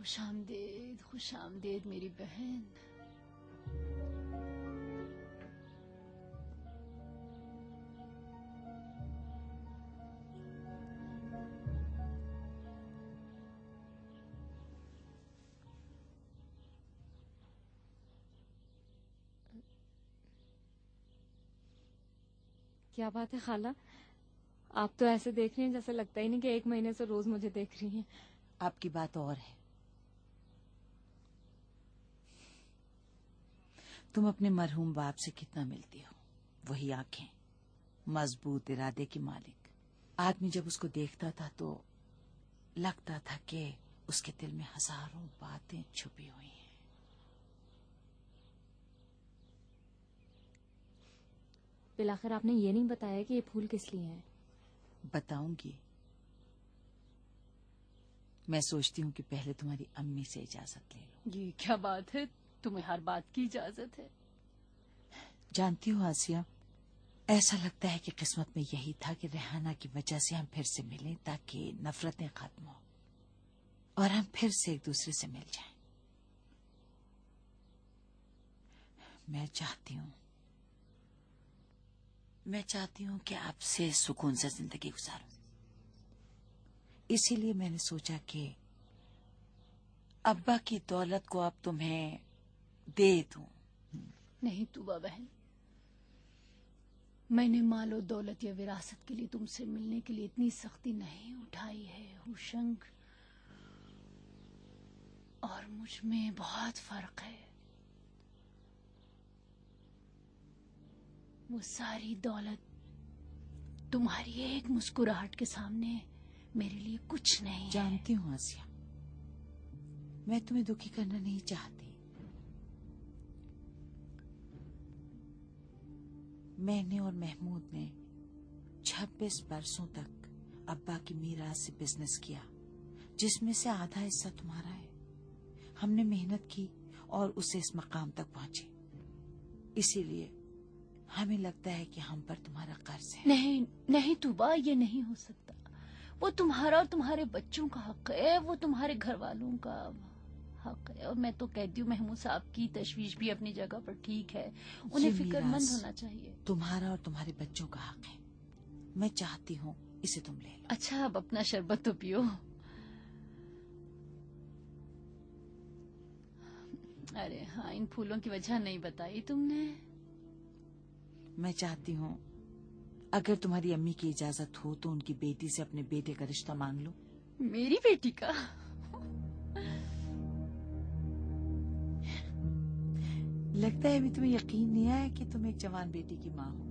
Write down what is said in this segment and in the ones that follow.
خوش آمدید، خوش آمدید میری بہن. کیا بات ہے خالہ، آپ تو ایسے دیکھ رہی ہیں جیسے لگتا ہی نہیں کہ 1 مہینے سے روز مجھے دیکھ رہی ہیں. آپ کی بات اور ہے. تم اپنے مرحوم باپ سے کتنا ملتی ہو. وہی آنکھیں، مضبوط ارادے کی مالک. آدمی جب اس کو دیکھتا تھا تو لگتا تھا کہ اس کے دل میں ہزاروں باتیں چھپی ہوئی ہیں. بالآخر آپ نے یہ نہیں بتایا کہ یہ پھول کس لیے ہیں. بتاؤں گی. میں سوچتی ہوں کہ پہلے تمہاری امی سے اجازت لے لوں. یہ کیا بات ہے، تمہیں ہر بات کی اجازت ہے. جانتی ہو آسیہ، ایسا لگتا ہے کہ قسمت میں یہی تھا کہ ریحانہ کی وجہ سے ہم پھر سے ملیں تاکہ نفرتیں ختم ہوں اور ہم پھر سے ایک دوسرے سے مل جائیں. میں چاہتی ہوں کہ آپ سے سکون سے زندگی گزاروں. اسی لیے میں نے سوچا کہ ابا کی دولت کو اب تمہیں دے دوں. نہیں توبہ بہن، میں نے مال و دولت یا وراثت کے لیے تم سے ملنے کے لیے اتنی سختی نہیں اٹھائی ہے. ہوشنگ اور مجھ میں بہت فرق ہے. وہ ساری دولت تمہاری ایک مسکراہٹ کے سامنے میرے لیے کچھ نہیں ہے. جانتی ہوں آسیہ، میں تمہیں دکھی کرنا نہیں چاہتی. میں نے اور محمود نے 26 برسوں تک ابا کی میراث سے بزنس کیا، جس میں سے آدھا حصہ تمہارا ہے. ہم نے محنت کی اور اسے اس مقام تک پہنچے. اسی لیے ہمیں لگتا ہے کہ ہم پر تمہارا قرض ہے. نہیں توبہ، یہ نہیں ہو سکتا. وہ تمہارا اور تمہارے بچوں کا حق ہے، وہ تمہارے گھر والوں کا حق ہے. اور میں تو کہتی ہوں محمود صاحب کی تشویش بھی اپنی جگہ پر ٹھیک ہے. انہیں فکر مند ہونا چاہیے. تمہارا اور تمہارے بچوں کا حق ہے. میں چاہتی ہوں اسے تم لے لو. اچھا، اب اپنا شربت تو پیو. ارے ہاں، ان پھولوں کی وجہ نہیں بتائی تم نے. میں چاہتی ہوں اگر تمہاری امی کی اجازت ہو تو ان کی بیٹی سے اپنے بیٹے کا رشتہ مانگ لو. میری بیٹی کا؟ لگتا ہے ابھی تمہیں یقین نہیں آیا کہ تم ایک جوان بیٹی کی ماں ہو.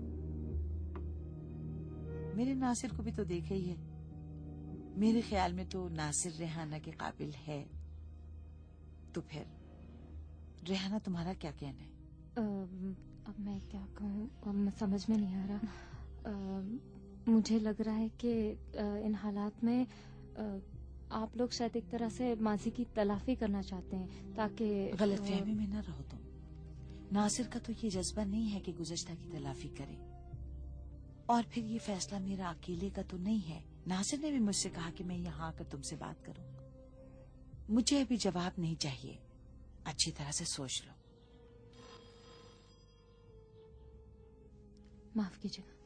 میرے ناصر کو بھی تو دیکھا ہی ہے. میرے خیال میں تو ناصر ریحانہ کے قابل ہے. تو پھر ریحانہ تمہارا کیا کہنا ہے؟ اب میں کیا کہوں، سمجھ میں نہیں آ رہا. مجھے لگ رہا ہے کہ ان حالات میں آپ لوگ شاید ایک طرح سے ماضی کی تلافی کرنا چاہتے ہیں تاکہ غلط فہمی میں نہ رہو تم. ناصر کا تو یہ جذبہ نہیں ہے کہ گزشتہ کی تلافی کرے. اور پھر یہ فیصلہ میرا اکیلے کا تو نہیں ہے. ناصر نے بھی مجھ سے کہا کہ میں یہاں آ کر تم سے بات کروں. مجھے ابھی جواب نہیں چاہیے، اچھی طرح سے سوچ لو. معاف کیجیے گا.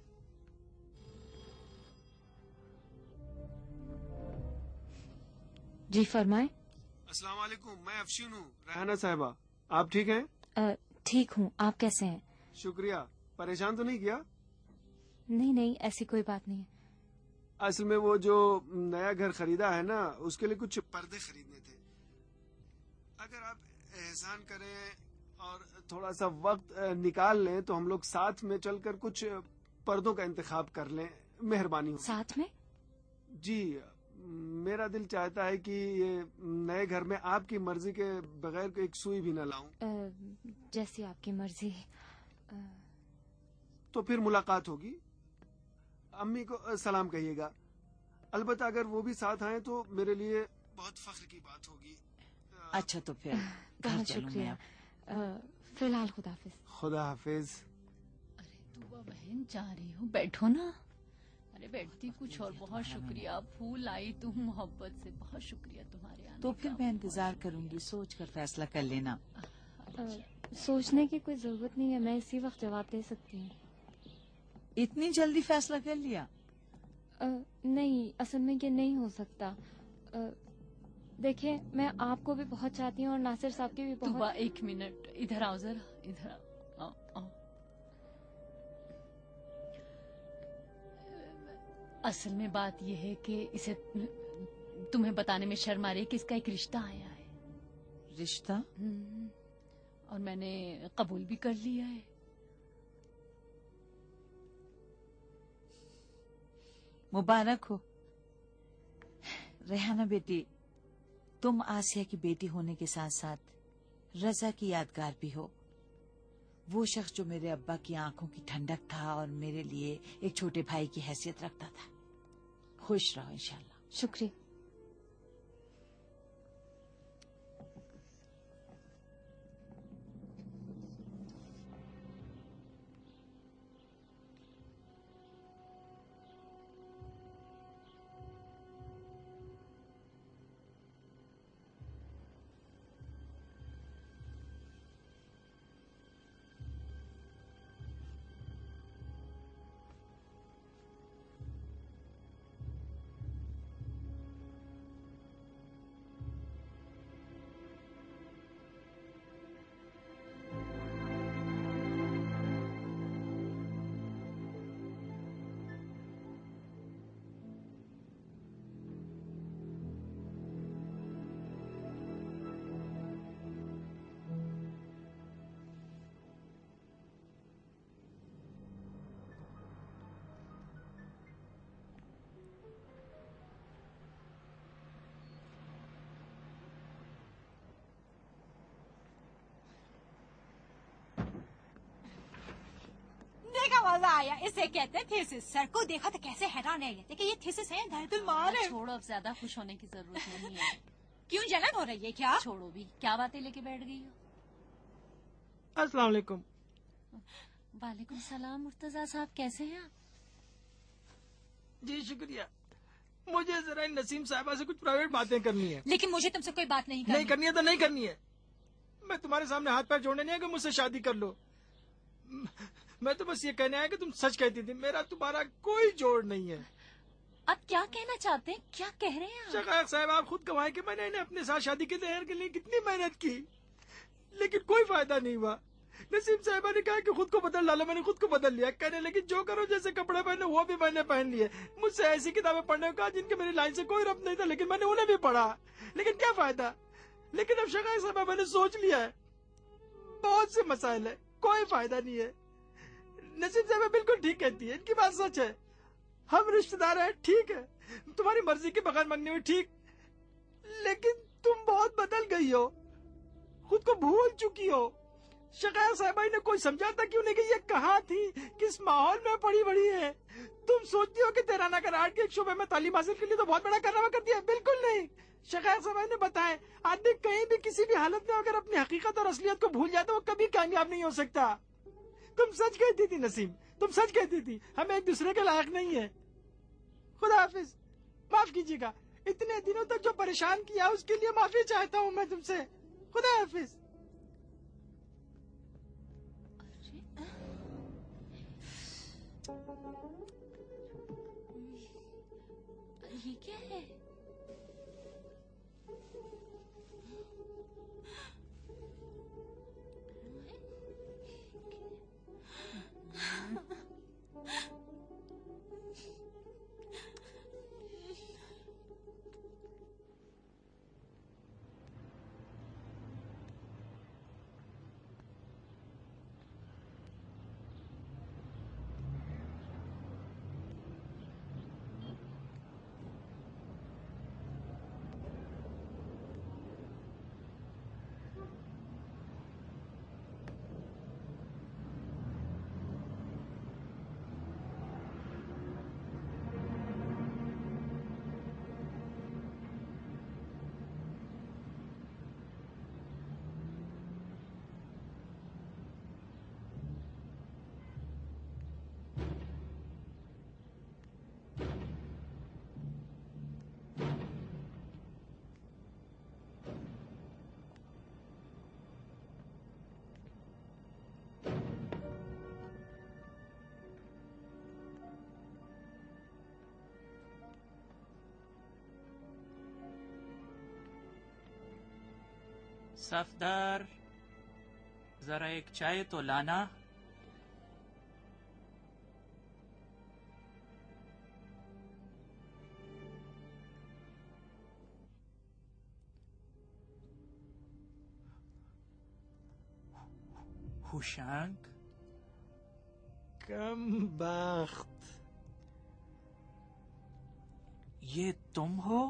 جی فرمائیں. السلام علیکم، میں افشین ہوں. ریحانہ صاحبہ، آپ ٹھیک ہیں؟ ٹھیک ہوں، آپ کیسے ہیں؟ شکریہ. پریشان تو نہیں کیا؟ نہیں، ایسی کوئی بات نہیں ہے. اصل میں وہ جو نیا گھر خریدا ہے نا، اس کے لیے کچھ پردے خریدنے تھے. اگر آپ احسان کریں اور تھوڑا سا وقت نکال لیں تو ہم لوگ ساتھ میں چل کر کچھ پردوں کا انتخاب کر لیں. مہربانی ہوگی. ساتھ میں؟ جی، میرا دل چاہتا ہے کہ یہ نئے گھر میں آپ کی مرضی کے بغیر ایک سوئی بھی نہ لاؤں. جیسی آپ کی مرضی. تو پھر ملاقات ہوگی. امی کو سلام کہیے گا. البتہ اگر وہ بھی ساتھ آئیں تو میرے لیے بہت فخر کی بات ہوگی. اچھا تو پھر بہت شکریہ. فی الحال خدا حافظ. خدا حافظ. ارے توبہ بہن، جا رہی ہو، بیٹھو نا. अरे बैठती कुछ और, बहुत शुक्रिया, फूल लाई तुम मोहब्बत से, बहुत शुक्रिया तुम्हारे आने तो का। फिर मैं इंतजार करूंगी, सोच कर फैसला कर लेना। सोचने की कोई जरूरत नहीं है, मैं इसी वक्त जवाब दे सकती हूँ। इतनी जल्दी फैसला कर लिया? नहीं, असल में ये नहीं हो सकता। देखिए, मैं आपको भी बहुत चाहती हूँ और नासिर साहब की भी बहुत। तुबा एक मिनट, इधर आओ जरा, इधर आओ, आओ। असल में बात यह है कि इसे तुम्हें बताने में शर्म आ रही है कि इसका एक रिश्ता आया है। रिश्ता? और मैंने कबूल भी कर लिया है। मुबारक हो। रेहाना बेटी, तुम आसिया की बेटी होने के साथ साथ रजा की यादगार भी हो। वो शख्स जो मेरे अब्बा की आंखों की ठंडक था और मेरे लिए एक छोटे भाई की हैसियत रखता था। खुश रहो इंशाल्लाह। शुक्रिया। मजा आया, इसे कहते हैं थीसिस। सर को देखा तो कैसे हैरान है, देखिए ये थीसिस है, दर्दुलमार है। छोड़ो, अब ज्यादा खुश होने की जरूरत नहीं है। क्यों जलन हो रही है क्या? छोड़ो भी, क्या बातें लेके बैठ गई हो? अस्सलाम वालेकुम। वालेकुम सलाम। मुर्तजा साहब कैसे हैं आप? जी शुक्रिया। मुझे जरा इन नसीम साहिबा से कुछ प्राइवेट बातें करनी है। लेकिन मुझे तुमसे कोई बात नहीं नहीं करनी है तो नहीं करनी है। मैं तुम्हारे सामने हाथ पैर जोड़ने नहीं है कि मुझसे शादी कर लो। मैं तो बस ये कहने आया कि तुम सच कहती थी, मेरा तुम्हारा कोई जोड़ नहीं है। आप क्या कहना चाहते हैं, क्या कह रहे हैं आप? शकायक साहब, आप खुद कमाए कि मैंने इन्हें अपने साथ शादी के तैयार के लिए कितनी मेहनत की, लेकिन कोई फायदा नहीं हुआ। नसीम साहिबा ने कहा कि खुद को बदल डालो, मैंने खुद को बदल लिया। कहने लगी जो करो, जैसे कपड़े पहने वो भी मैंने पहन लिए। मुझसे ऐसी किताबें पढ़ने को कहा जिनके मेरी लाइन से कोई रब्त नहीं था, लेकिन मैंने उन्हें भी पढ़ा। लेकिन क्या फायदा। लेकिन अब शकायक साहिबा मैंने सोच लिया है, बहुत से मसाइल है, कोई फायदा नहीं है। नसीम साहिबा बिल्कुल ठीक कहती है, इनकी बात सच है। हम रिश्तेदार हैं, ठीक है, तुम्हारी मर्जी के बगैर मंगनी हुई, ठीक, लेकिन तुम बहुत बदल गई हो, खुद को भूल चुकी हो। शकायत साहिबा ने कोई समझाता क्यों नहीं कि ये कहाँ थी, किस माहौल में पड़ी बड़ी है। तुम सोचती हो कि तेराना का आर्ट के एक शोबे में तालीम हासिल के लिए तो बहुत बड़ा कारनामा कर दिया, बिल्कुल नहीं। शकायत साहिबा ने बताया, आदमी कहीं भी किसी भी हालत में अगर अपनी हकीकत और असलियत को भूल जाए तो वो कभी कामयाब नहीं हो सकता। तुम सच कहती थी नसीम, तुम सच कहती थी, हम एक दूसरे के लायक नहीं है। खुदा हाफिज, माफ कीजिएगा, इतने दिनों तक जो परेशान किया उसके लिए माफी चाहता हूँ मैं तुमसे। खुदा हाफिज। ये क्या है? صفدر ذرا ایک چائے تو لانا. ہوشنگ کم بخت. یہ تم ہو؟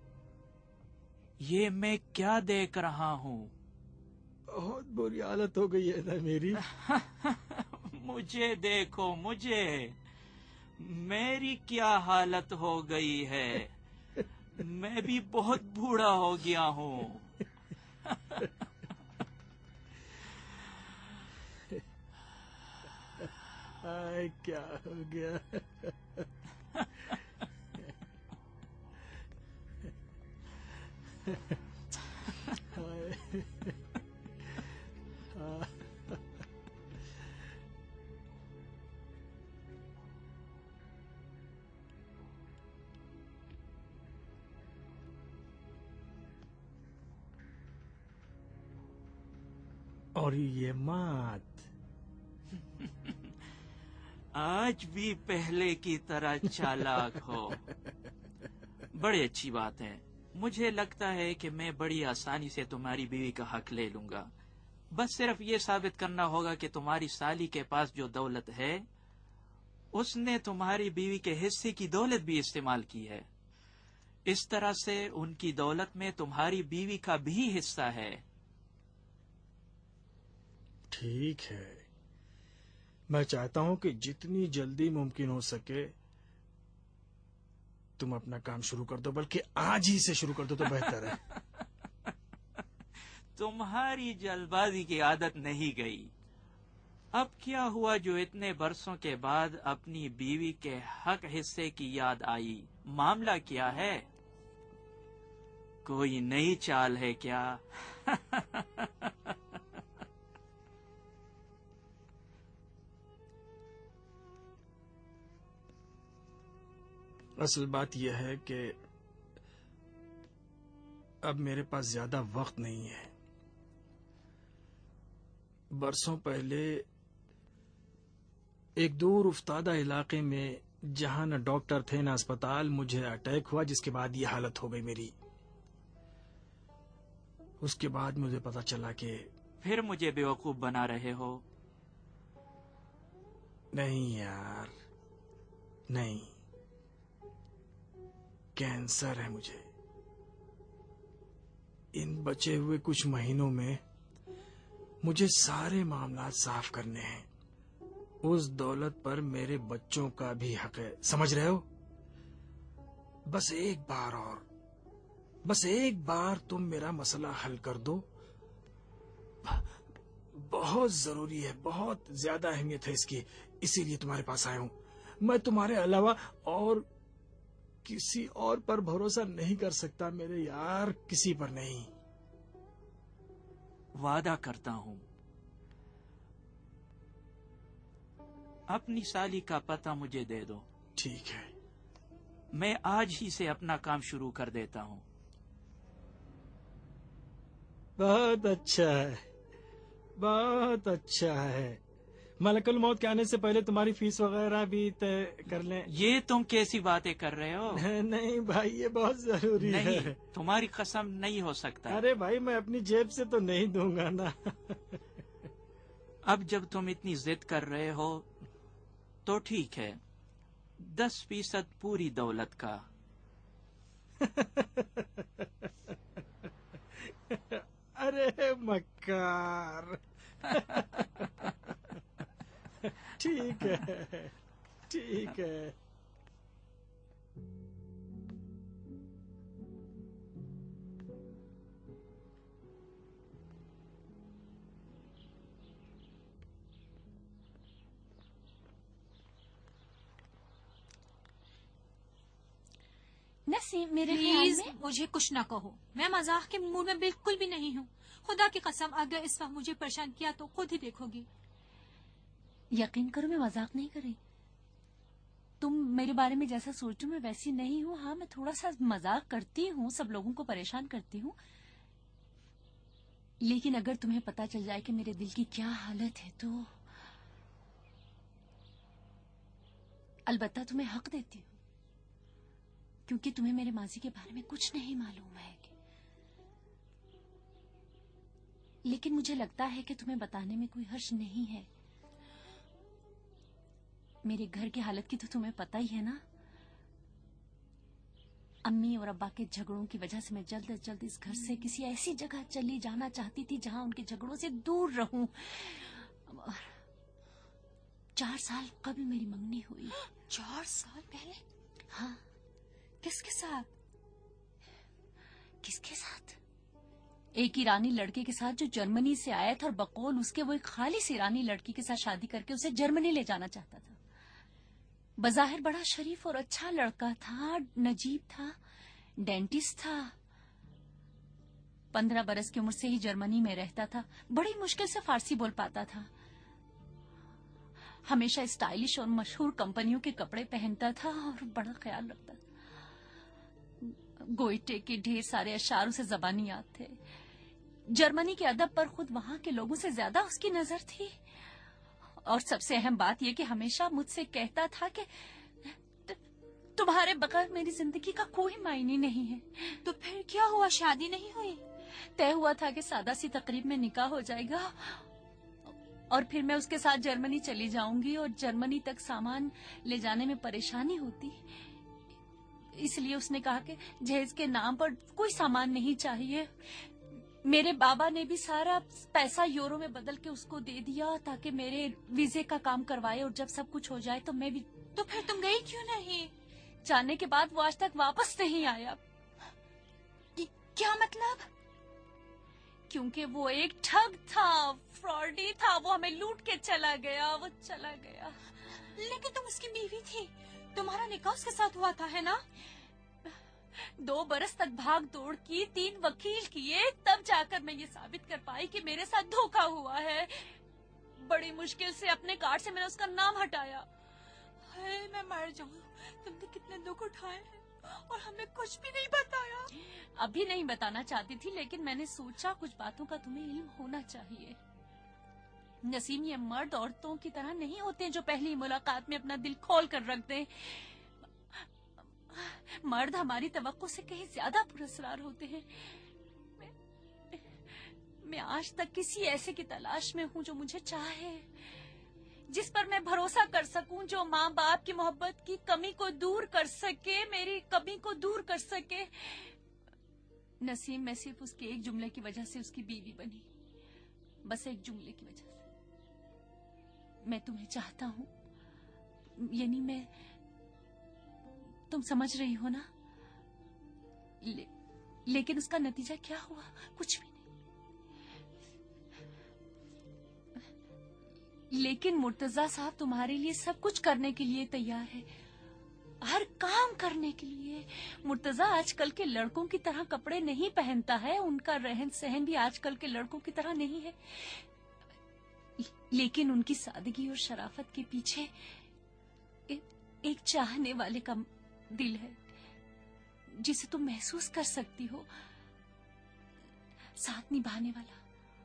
یہ میں کیا دیکھ رہا ہوں؟ بہت بری حالت ہو گئی ہے نا میری. مجھے دیکھو مجھے، میری کیا حالت ہو گئی ہے. میں بھی بہت بوڑھا ہو گیا ہوں. آئے کیا ہو گیا؟ اور یہ مات آج بھی پہلے کی طرح چالاک ہو. بڑی اچھی بات ہے. مجھے لگتا ہے کہ میں بڑی آسانی سے تمہاری بیوی کا حق لے لوں گا. بس صرف یہ ثابت کرنا ہوگا کہ تمہاری سالی کے پاس جو دولت ہے اس نے تمہاری بیوی کے حصے کی دولت بھی استعمال کی ہے. اس طرح سے ان کی دولت میں تمہاری بیوی کا بھی حصہ ہے. ٹھیک ہے، میں چاہتا ہوں کہ جتنی جلدی ممکن ہو سکے تم اپنا کام شروع کر دو، بلکہ آج ہی سے شروع کر دو تو بہتر ہے. تمہاری جلد بازی کی عادت نہیں گئی. اب کیا ہوا جو اتنے برسوں کے بعد اپنی بیوی کے حق حصے کی یاد آئی؟ معاملہ کیا ہے؟ کوئی نئی چال ہے کیا؟ اصل بات یہ ہے کہ اب میرے پاس زیادہ وقت نہیں ہے. برسوں پہلے ایک دور افتادہ علاقے میں جہاں نہ ڈاکٹر تھے نہ اسپتال، مجھے اٹیک ہوا، جس کے بعد یہ حالت ہو گئی میری. اس کے بعد مجھے پتا چلا کہ پھر مجھے بیوقوف بنا رہے ہو؟ نہیں یار، نہیں، کینسر ہے مجھے. ان بچے ہوئے کچھ مہینوں میں مجھے سارے معاملات صاف کرنے ہیں. اس دولت پر میرے بچوں کا بھی حق ہے، سمجھ رہے ہو؟ بس ایک بار تم میرا مسئلہ حل کر دو. بہت ضروری ہے، بہت زیادہ اہمیت ہے اس کی، اسی لیے تمہارے پاس آیا ہوں. میں تمہارے علاوہ اور کسی اور پر بھروسہ نہیں کر سکتا میرے یار، کسی پر نہیں. وعدہ کرتا ہوں. اپنی سالی کا پتہ مجھے دے دو. ٹھیک ہے، میں آج ہی سے اپنا کام شروع کر دیتا ہوں. بہت اچھا ہے، بہت اچھا ہے. ملک الموت کے آنے سے پہلے تمہاری فیس وغیرہ بھی طے کر لیں. یہ تم کیسی باتیں کر رہے ہو؟ نہیں بھائی، یہ بہت ضروری ہے. نہیں، تمہاری قسم نہیں ہو سکتا. ارے بھائی، میں اپنی جیب سے تو نہیں دوں گا نا. اب جب تم اتنی ضد کر رہے ہو تو ٹھیک ہے، 10% پوری دولت کا. ارے مکار. ٹھیک ہے، ٹھیک ہے. نسیم، میرے خیال پلیز میں مجھے کچھ نہ کہو. میں مزاح کے موڈ میں بالکل بھی نہیں ہوں. خدا کی قسم اگر اس وقت مجھے پریشان کیا تو خود ہی دیکھو گی. یقین کرو میں مذاق نہیں کر رہی. تم میرے بارے میں جیسا سوچو میں ویسی نہیں ہوں. ہاں، میں تھوڑا سا مذاق کرتی ہوں، سب لوگوں کو پریشان کرتی ہوں. लेकिन अगर तुम्हें पता चल जाए कि मेरे दिल की क्या हालत है तो अलबत्ता तुम्हें हक देती हूँ, क्योंकि तुम्हें मेरे माजी के बारे में कुछ नहीं मालूम है। लेकिन मुझे लगता है कि तुम्हें बताने में कोई हर्ष नहीं है। मेरे घर की हालत की तो तुम्हें पता ही है ना। अम्मी और अब्बा के झगड़ों की वजह से मैं जल्द से जल्द इस घर से किसी ऐसी जगह चली जाना चाहती थी जहां उनके झगड़ों से दूर रहूं। 4 साल कबल मेरी मंगनी हुई। 4 साल पहले? हाँ। किसके साथ? किसके साथ? एक ईरानी लड़के के साथ जो जर्मनी से आया था और बकौल उसके वो एक खालिस ईरानी लड़की के साथ शादी करके उसे जर्मनी ले जाना चाहता था। बज़ाहिर बड़ा शरीफ और अच्छा लड़का था, नजीब था, डेंटिस्ट था। 15 बरस की उम्र से ही जर्मनी में रहता था। बड़ी मुश्किल से फारसी बोल पाता था। हमेशा स्टाइलिश और मशहूर कंपनियों के कपड़े पहनता था और बड़ा ख्याल रखता था। गोइटे के ढेर सारे अशार उसे ज़बानी याद थे। जर्मनी के अदब पर खुद वहां के लोगों से ज्यादा उसकी नजर थी। और सबसे अहम बात यह कि हमेशा मुझसे कहता था कि तुम्हारे बगैर मेरी जिंदगी का कोई मायने नहीं है। तो फिर क्या हुआ, शादी नहीं हुई? तय हुआ था कि सादा सी तकरीब में निकाह हो जाएगा और फिर मैं उसके साथ जर्मनी चली जाऊंगी और जर्मनी तक सामान ले जाने में परेशानी होती, इसलिए उसने कहा कि जहेज के नाम पर कोई सामान नहीं चाहिए। मेरे बाबा ने भी सारा पैसा यूरो में बदल के उसको दे दिया ताकि मेरे वीजे का काम करवाए और जब सब कुछ हो जाए तो मैं भी। तो फिर तुम गई क्यों नहीं? जाने के बाद वो आज तक वापस नहीं आया। क्या मतलब? क्योंकि वो एक ठग था, फ्रॉडी था। वो हमें लूट के चला गया। वो चला गया। लेकिन तुम उसकी बीवी थी, तुम्हारा निकाह उसके साथ हुआ था, है ना? 2 बरस तक भाग दौड़ की, 3 वकील किए, तब जाकर मैं ये साबित कर पाई कि मेरे साथ धोखा हुआ है। बड़ी मुश्किल से अपने कार्ड से मैंने उसका नाम हटाया। हाय, मैं मर जाऊं। तुमने कितने दुख उठाए हैं और हमें कुछ भी नहीं बताया। अभी नहीं बताना चाहती थी, लेकिन मैंने सोचा कुछ बातों का तुम्हें इल्म होना चाहिए। नसीम, ये मर्द औरतों की तरह नहीं होते जो पहली मुलाकात में अपना दिल खोल कर रख दें। मर्द हमारी तवक्को से कहीं ज्यादा पुरस्कार होते हैं। मैं आज तक किसी ऐसे की तलाश में हूँ जो मुझे चाहे, जिस पर मैं भरोसा कर सकूं, जो माँ बाप की मोहब्बत की कमी को दूर कर सके, मेरी कमी को दूर कर सके। नसीम, मैं सिर्फ उसके एक जुमले की वजह से उसकी बीवी बनी, बस एक जुमले की वजह से। मैं तुम्हें चाहता हूँ, यानी मैं, तुम समझ रही हो ना? लेकिन उसका नतीजा क्या हुआ? कुछ भी नहीं। लेकिन मुर्तजा साहब तुम्हारे लिए सब कुछ करने के लिए तैयार है, हर काम करने के लिए। मुर्तजा आजकल के लड़कों की तरह कपड़े नहीं पहनता है, उनका रहन सहन भी आजकल के लड़कों की तरह नहीं है, लेकिन उनकी सादगी और शराफत के पीछे एक चाहने वाले का दिल है जिसे तुम महसूस कर सकती हो, साथ निभाने वाला।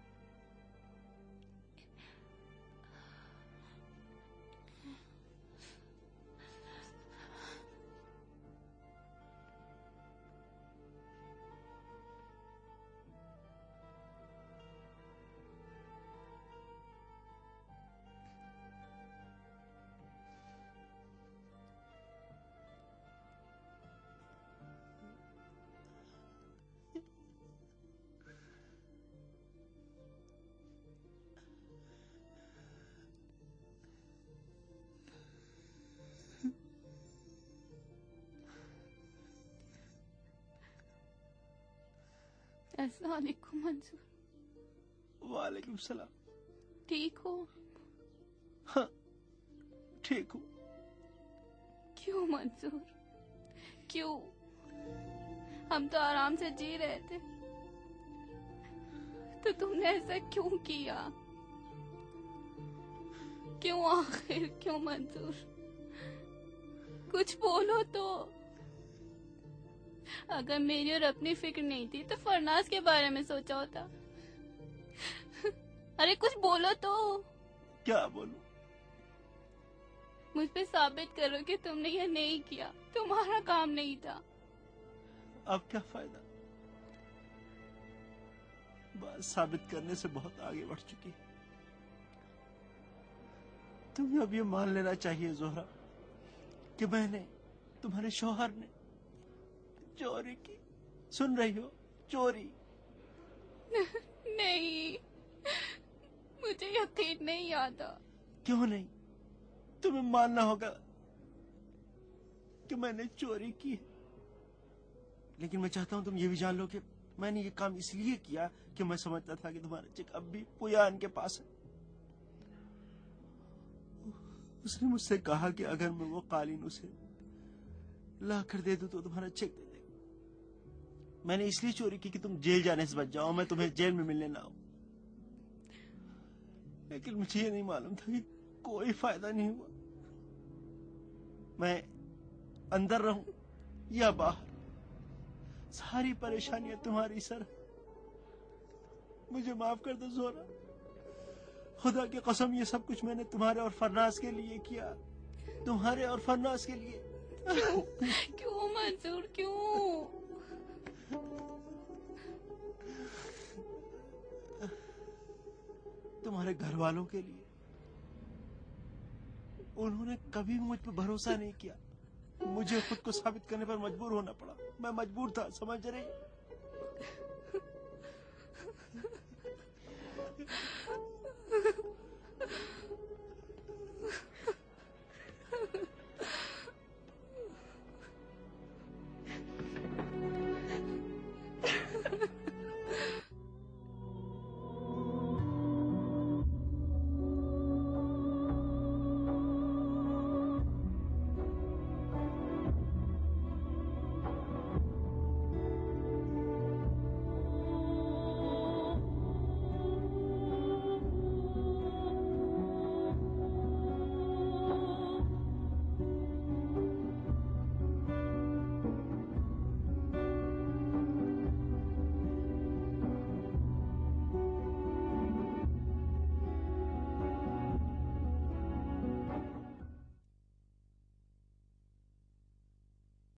अस्सलाम वालेकुम मंजूर। वालेकुम सलाम। ठीक हो? हाँ, ठीक हूँ। क्यों मंजूर, क्यों? हम तो आराम से जी रहे थे, तो तुमने ऐसा क्यों किया? क्यों आखिर क्यों मंजूर? कुछ बोलो तो। अगर मेरी और अपनी फिक्र नहीं थी तो फरनाज के बारे में सोचा होता। अरे कुछ बोलो तो, क्या बोलूं? मुझ पे साबित करो कि तुमने ये नहीं किया, तुम्हारा काम नहीं था। अब क्या फायदा, बात साबित करने से बहुत आगे बढ़ चुकी है। तुम्हें अब ये मान लेना चाहिए जोहरा कि मैंने, तुम्हारे शौहर ने चोरी की। सुन रही हो? चोरी। नहीं, मुझे यकीन नहीं आता। क्यों नहीं? तुम्हें मानना होगा कि मैंने चोरी की है। लेकिन मैं चाहता हूं तुम ये भी जान लो कि मैंने ये काम इसलिए किया कि मैं समझता था कि तुम्हारा चेक अब भी पुयान के पास है। उसने मुझसे कहा कि अगर मैं वो कालीन उसे ला कर दे दूं तो तुम्हारा चेक दे देगा। मैंने इसलिए चोरी की कि तुम जेल जाने से बच जाओ, मैं तुम्हें जेल में मिलने ना आऊं। लेकिन मुझे ये नहीं मालूम था कि कोई फायदा नहीं हुआ। मैं अंदर रहूं या बाहर, सारी परेशानियां तुम्हारी सर। मुझे माफ कर दो जोहरा, खुदा की कसम ये सब कुछ मैंने तुम्हारे और फरनाज के लिए किया, तुम्हारे और फरनाज के लिए। क्यों मंसूर, क्यों? तुम्हारे घर वालों के लिए। उन्होंने कभी मुझ पर भरोसा नहीं किया, मुझे खुद को साबित करने पर मजबूर होना पड़ा। मैं मजबूर था, समझ रही?